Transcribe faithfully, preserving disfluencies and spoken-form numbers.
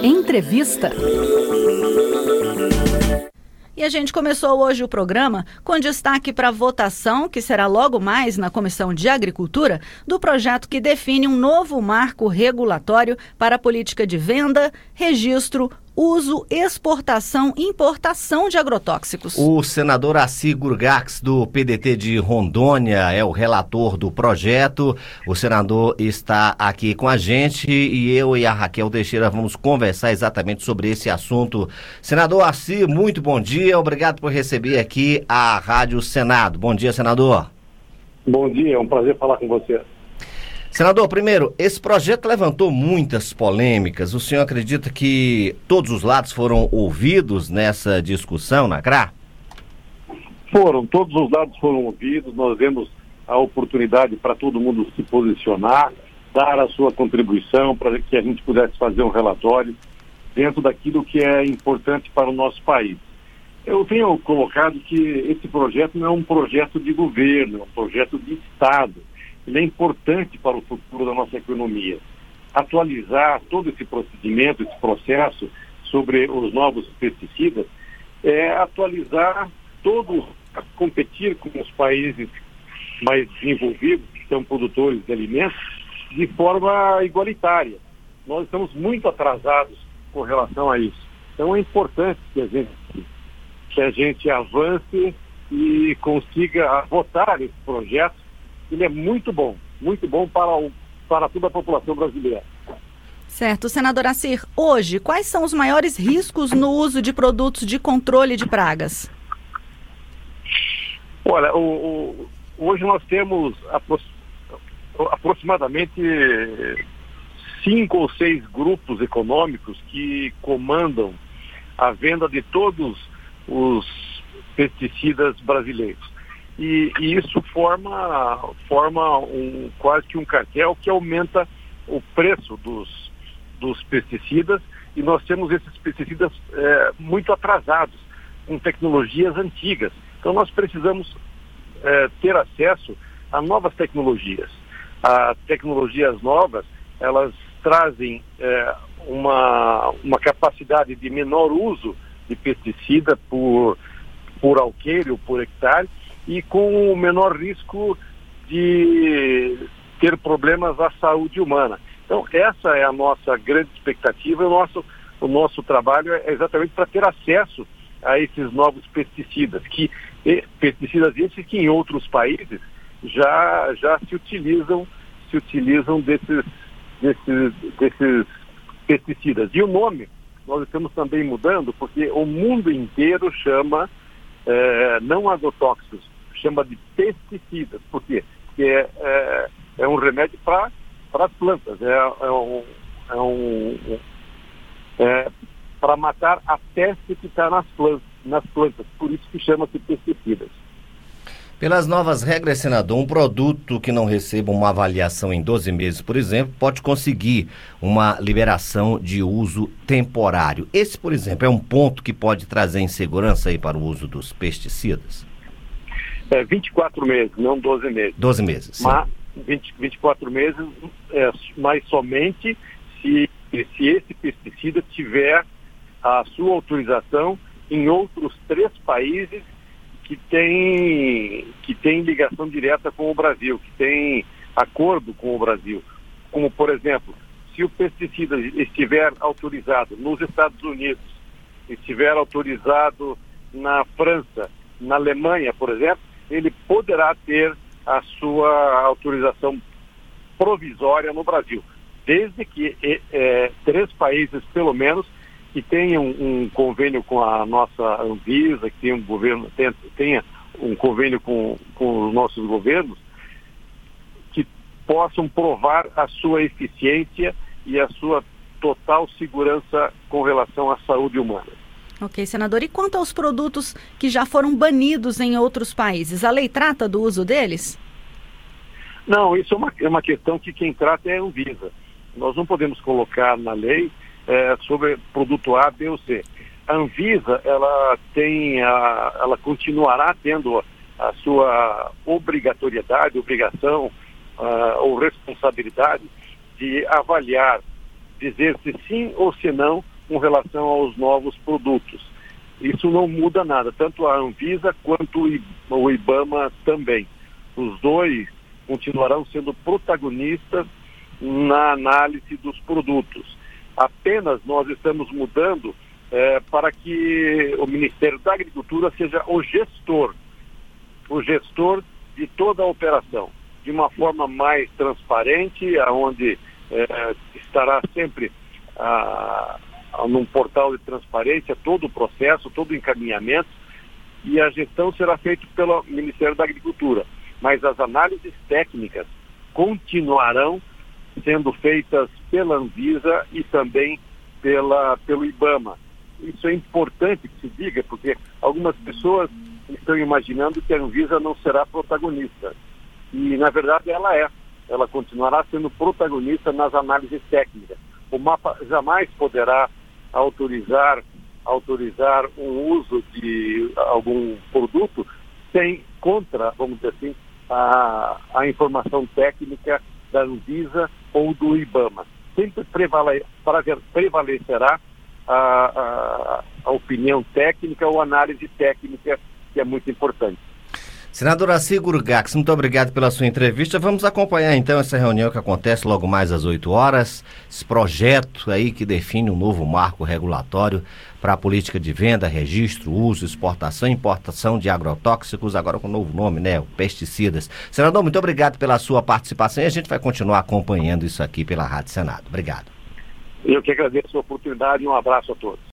Entrevista. E a gente começou hoje o programa com destaque para a votação, que será logo mais na Comissão de Agricultura, do projeto que define um novo marco regulatório para a política de venda, registro, uso, exportação e importação de agrotóxicos. O senador Assi Gurgax, do P D T de Rondônia, é o relator do projeto. O senador está aqui com a gente e eu e a Raquel Teixeira vamos conversar exatamente sobre esse assunto. Senador Assi, muito bom dia. Obrigado por receber aqui a Rádio Senado. Bom dia, senador. Bom dia, é um prazer falar com você. Senador, primeiro, esse projeto levantou muitas polêmicas. O senhor acredita que todos os lados foram ouvidos nessa discussão na C R A? Foram, todos os lados foram ouvidos. Nós demos a oportunidade para todo mundo se posicionar, dar a sua contribuição para que a gente pudesse fazer um relatório dentro daquilo que é importante para o nosso país. Eu tenho colocado que esse projeto não é um projeto de governo, é um projeto de Estado. Ele é importante para o futuro da nossa economia. Atualizar todo esse procedimento, esse processo sobre os novos pesticidas, é atualizar todo, competir com os países mais desenvolvidos, que são produtores de alimentos, de forma igualitária. Nós estamos muito atrasados com relação a isso. Então é importante que a gente, que a gente avance e consiga votar esse projeto. Ele é muito bom, muito bom para, o, para toda a população brasileira. Certo. Senador Assi, hoje, quais são os maiores riscos no uso de produtos de controle de pragas? Olha, o, o, hoje nós temos apro aproximadamente cinco ou seis grupos econômicos que comandam a venda de todos os pesticidas brasileiros. E, e isso forma, forma um, quase que um cartel que aumenta o preço dos, dos pesticidas, e nós temos esses pesticidas é, muito atrasados, com tecnologias antigas. Então nós precisamos é, ter acesso a novas tecnologias. As tecnologias novas, elas trazem é, uma, uma capacidade de menor uso de pesticida por, por alqueire ou por hectare, e com o menor risco de ter problemas à saúde humana. Então, essa é a nossa grande expectativa. O nosso, o nosso trabalho é exatamente para ter acesso a esses novos pesticidas, que pesticidas esses que em outros países já, já se utilizam, se utilizam desses, desses, desses pesticidas. E o nome, nós estamos também mudando, porque o mundo inteiro chama é, não agrotóxicos, chama de pesticidas. Por quê? Porque é, é, é um remédio para as plantas, é, é um, é um é, para matar a peste que está nas plantas, nas plantas, por isso que chama-se pesticidas. Pelas novas regras, senador, um produto que não receba uma avaliação em doze meses, por exemplo, pode conseguir uma liberação de uso temporário. Esse, por exemplo, é um ponto que pode trazer insegurança aí para o uso dos pesticidas? É vinte e quatro meses, não doze meses. doze meses, sim. Mas vinte, vinte e quatro meses, é, mas somente se, se esse pesticida tiver a sua autorização em outros três países que têm que tem ligação direta com o Brasil, que tem acordo com o Brasil. Como, por exemplo, se o pesticida estiver autorizado nos Estados Unidos, estiver autorizado na França, na Alemanha, por exemplo, ele poderá ter a sua autorização provisória no Brasil, desde que é, três países, pelo menos, que tenham um convênio com a nossa Anvisa, que tenha um governo, tenha, tenha um convênio com, com os nossos governos, que possam provar a sua eficiência e a sua total segurança com relação à saúde humana. Ok, senador. E quanto aos produtos que já foram banidos em outros países, a lei trata do uso deles? Não, isso é uma, é uma questão que quem trata é a Anvisa. Nós não podemos colocar na lei é, sobre produto A, B ou C. A Anvisa, ela tem, a, ela continuará tendo a, a sua obrigatoriedade, obrigação uh, ou responsabilidade de avaliar, dizer se sim ou se não com relação aos novos produtos. Isso não muda nada, tanto a Anvisa quanto o IBAMA também. Os dois continuarão sendo protagonistas na análise dos produtos. Apenas nós estamos mudando é, para que o Ministério da Agricultura seja o gestor, o gestor de toda a operação, de uma forma mais transparente, onde é, estará sempre a, a, num portal de transparência todo o processo, todo o encaminhamento, e a gestão será feita pelo Ministério da Agricultura. Mas as análises técnicas continuarão sendo feitas pela Anvisa e também pela, pelo IBAMA. Isso é importante que se diga, porque algumas pessoas estão imaginando que a Anvisa não será protagonista. E, na verdade, ela é. Ela continuará sendo protagonista nas análises técnicas. O mapa jamais poderá autorizar, autorizar um uso de algum produto sem, contra, vamos dizer assim, a, a informação técnica da Anvisa ou do IBAMA. Sempre prevale, prevalecerá a, a, a opinião técnica ou análise técnica, que é muito importante. Senador Assi Gurgax, muito obrigado pela sua entrevista. Vamos acompanhar então essa reunião que acontece logo mais às oito horas, esse projeto aí que define um novo marco regulatório para a política de venda, registro, uso, exportação e importação de agrotóxicos, agora com um novo nome, né, pesticidas. Senador, muito obrigado pela sua participação e a gente vai continuar acompanhando isso aqui pela Rádio Senado. Obrigado. Eu que agradeço a oportunidade e um abraço a todos.